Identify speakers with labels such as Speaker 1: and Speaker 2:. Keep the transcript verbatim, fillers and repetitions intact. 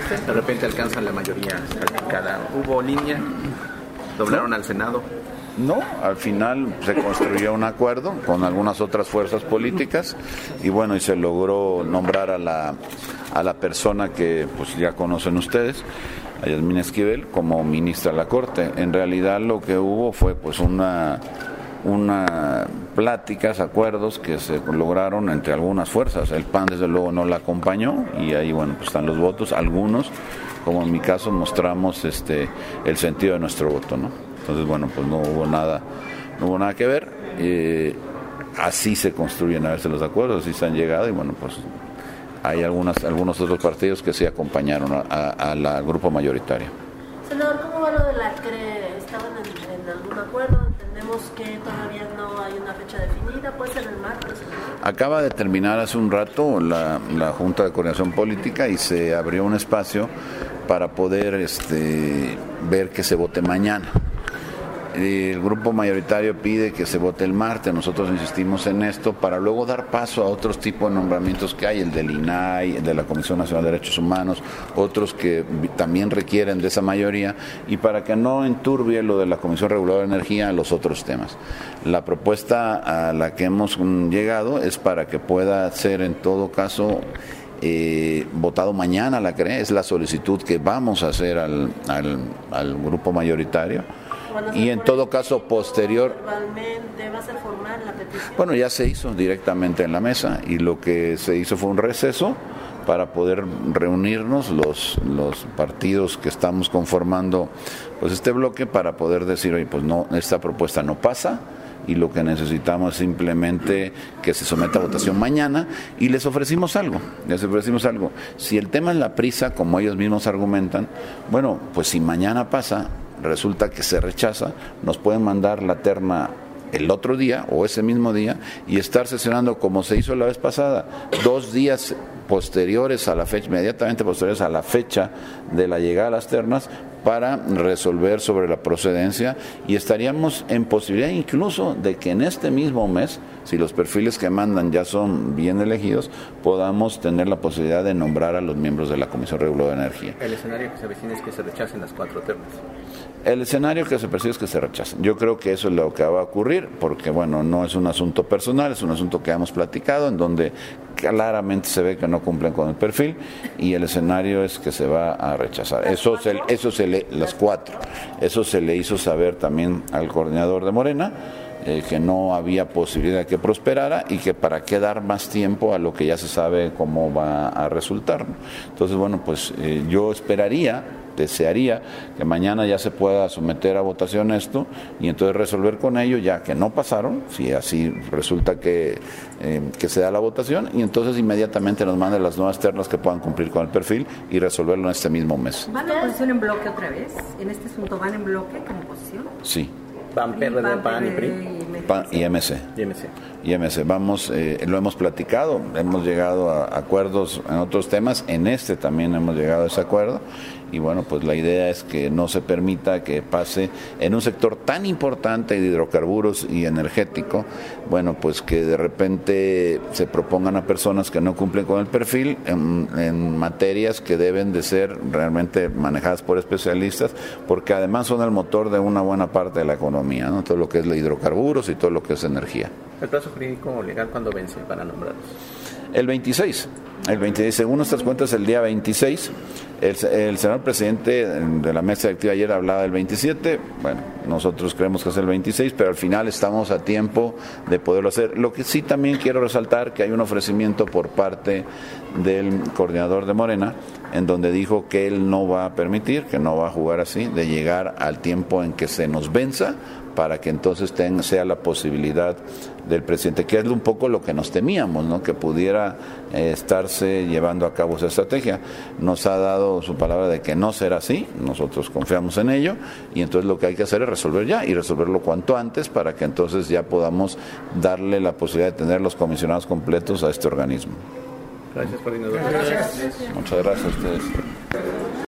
Speaker 1: De repente alcanzan la mayoría calificada. ¿Hubo línea? ¿Doblaron al Senado?
Speaker 2: No, al final se construyó un acuerdo con algunas otras fuerzas políticas y bueno, y se logró nombrar a la, a la persona que pues ya conocen ustedes, a Yasmín Esquivel, como ministra de la Corte. En realidad lo que hubo fue pues una... una pláticas, acuerdos que se lograron entre algunas fuerzas. El P A N desde luego no la acompañó y ahí bueno pues están los votos, algunos, como en mi caso, mostramos este el sentido de nuestro voto, ¿no? Entonces bueno pues no hubo nada, no hubo nada que ver, eh, así se construyen a veces los acuerdos, así se han llegado y bueno pues hay algunas, algunos otros partidos que sí acompañaron a, a, a la grupo mayoritario.
Speaker 3: Senador, ¿cómo va lo de la C R E? ¿Estaban en, en algún acuerdo? Entendemos que todavía no hay una fecha definida, ¿puede ser el martes?
Speaker 2: Acaba de terminar hace un rato la, la Junta de Coordinación Política y se abrió un espacio para poder este, ver que se vote mañana. El grupo mayoritario pide que se vote el martes, nosotros insistimos en esto para luego dar paso a otros tipos de nombramientos que hay, el del I N A I, el de la Comisión Nacional de Derechos Humanos, otros que también requieren de esa mayoría y para que no enturbie lo de la Comisión Reguladora de Energía a los otros temas. La propuesta a la que hemos llegado es para que pueda ser en todo caso Eh, votado mañana, la C R E, es la solicitud que vamos a hacer al, al, al grupo mayoritario y en todo caso posterior.
Speaker 3: ¿Va a ser formal la petición?
Speaker 2: Bueno, ya se hizo directamente en la mesa y lo que se hizo fue un receso para poder reunirnos los, los partidos que estamos conformando pues este bloque para poder decir, oye, pues no, esta propuesta no pasa y lo que necesitamos es simplemente que se someta a votación mañana y les ofrecimos algo, les ofrecimos algo. Si el tema es la prisa, como ellos mismos argumentan, bueno, pues si mañana pasa, resulta que se rechaza, nos pueden mandar la terna el otro día o ese mismo día y estar sesionando como se hizo la vez pasada, dos días posteriores a la fecha, inmediatamente posteriores a la fecha de la llegada a las ternas para resolver sobre la procedencia y estaríamos en posibilidad incluso de que en este mismo mes, si los perfiles que mandan ya son bien elegidos, podamos tener la posibilidad de nombrar a los miembros de la Comisión Reguladora de Energía.
Speaker 1: El escenario que se avecina es que se rechacen las cuatro ternas.
Speaker 2: El escenario que se percibe es que se rechacen. Yo creo que eso es lo que va a ocurrir, porque bueno, no es un asunto personal, es un asunto que hemos platicado, en donde claramente se ve que no cumplen con el perfil, y el escenario es que se va a rechazar. Eso se, eso se le, las cuatro, eso se le hizo saber también al coordinador de Morena, eh, que no había posibilidad de que prosperara y que para qué dar más tiempo a lo que ya se sabe cómo va a resultar. Entonces, bueno, pues eh, yo esperaría, desearía que mañana ya se pueda someter a votación esto y entonces resolver con ello, ya que no pasaron, si así resulta que, eh, que se da la votación, y entonces inmediatamente nos manden las nuevas ternas que puedan cumplir con el perfil y resolverlo en este mismo mes.
Speaker 4: ¿Van a oposición en bloque otra vez? ¿En este asunto van en bloque como oposición?
Speaker 2: Sí.
Speaker 1: P A N, P R D, P A N y P R I.
Speaker 2: P A N y M C.
Speaker 1: Y M C.
Speaker 2: Y M C. Vamos, eh, lo hemos platicado, hemos llegado a acuerdos en otros temas, en este también hemos llegado a ese acuerdo. Y bueno, pues la idea es que no se permita que pase en un sector tan importante de hidrocarburos y energético, bueno, pues que de repente se propongan a personas que no cumplen con el perfil en, en materias que deben de ser realmente manejadas por especialistas, porque además son el motor de una buena parte de la economía, ¿no? Todo lo que es los hidrocarburos y todo lo que es energía.
Speaker 1: ¿El plazo jurídico legal cuándo vence para nombrarlos?
Speaker 2: El veintiséis, el veintiséis, según nuestras cuentas, el día veintiséis. El, el señor presidente de la mesa directiva ayer hablaba del veintisiete, bueno, nosotros creemos que es el veintiséis, pero al final estamos a tiempo de poderlo hacer. Lo que sí también quiero resaltar que hay un ofrecimiento por parte del coordinador de Morena, en donde dijo que él no va a permitir, que no va a jugar así, de llegar al tiempo en que se nos venza, para que entonces tenga, sea la posibilidad del presidente, que es un poco lo que nos temíamos, ¿no? Que pudiera eh, estarse llevando a cabo esa estrategia. Nos ha dado su palabra de que no será así, nosotros confiamos en ello, y entonces lo que hay que hacer es resolver ya, y resolverlo cuanto antes, para que entonces ya podamos darle la posibilidad de tener los comisionados completos a este organismo.
Speaker 1: Gracias, coordinador.
Speaker 2: Muchas gracias a ustedes.